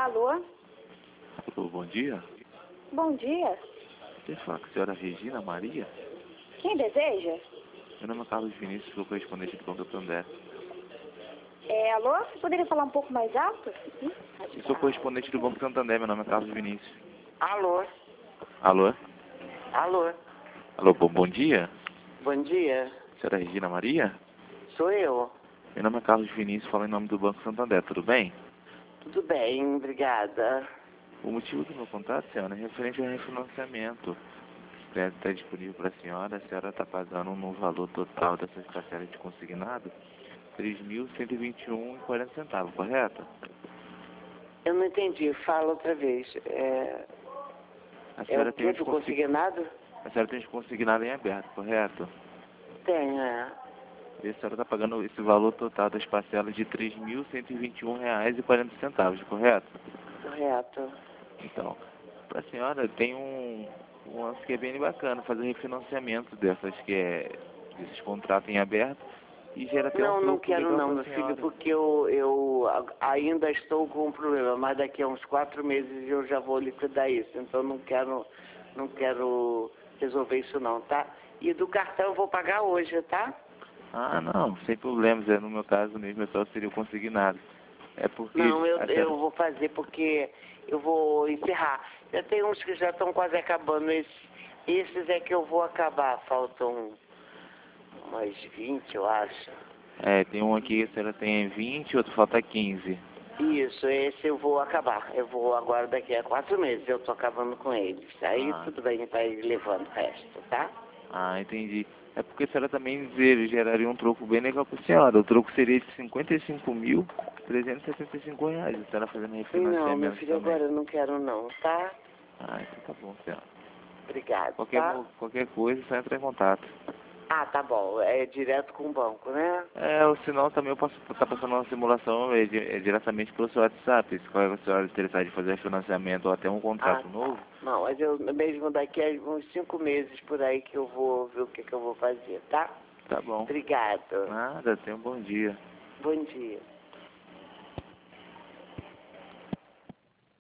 Alô? Alô, bom dia. Bom dia. Quer falar com a senhora Regina Maria? Quem deseja? Meu nome é Carlos Vinícius, sou correspondente do Banco Santander. Alô? Você poderia falar um pouco mais alto? Eu sou correspondente do Banco Santander, meu nome é Carlos Vinícius. Alô? Alô? Alô? Alô, bom dia. Bom dia. Senhora Regina Maria? Sou eu. Meu nome é Carlos Vinícius, falo em nome do Banco Santander, tudo bem? Tudo bem, obrigada. O motivo do meu contato, senhora, é referente ao refinanciamento. O crédito está disponível para a senhora está pagando no valor total dessas parcelas de consignado R$ 3.121,40, correto? Eu não entendi, fala outra vez. A É senhora o tem que do consignado? A senhora tem os consignado em aberto, correto? Tem, E a senhora está pagando esse valor total das parcelas de R$ 3.121,40, correto? Correto. Então, para a senhora tem um lance que é bem bacana, fazer refinanciamento desses contratos em aberto e gera até um Não lucro quero legal não, para meu a filho, senhora. porque eu ainda estou com um problema, mas daqui a uns 4 meses eu já vou liquidar isso, então não quero resolver isso não, tá? E do cartão eu vou pagar hoje, tá? Ah, não, sem problemas, no meu caso mesmo, só seria o consignado. É porque Não, a senhora... eu vou fazer porque eu vou encerrar. Já tem uns que já estão quase acabando. Esses é que eu vou acabar. Faltam umas 20, eu acho. tem um aqui, a senhora tem 20, outro falta 15. Isso, esse eu vou acabar. Eu vou agora daqui a 4 meses, eu tô acabando com eles. Aí tudo bem, vai levando o resto, tá? Ah, entendi. É porque a senhora também geraria um troco bem legal para a senhora. O troco seria de R$ 55.375. A senhora fazendo refinanciamento Não, meu filho, também. agora eu não quero não, tá? Ah, então tá bom, senhora. Obrigado, tá? Qualquer coisa, só entra em contato. Ah, tá bom. É direto com o banco, né? Ou senão também eu posso estar passando uma simulação diretamente pelo seu WhatsApp. Se a senhora interessar de fazer refinanciamento ou até um contrato novo. Não, mas eu mesmo daqui a uns 5 meses por aí que eu vou ver o que eu vou fazer, tá? Tá bom. Obrigado. Nada, tenha um bom dia. Bom dia.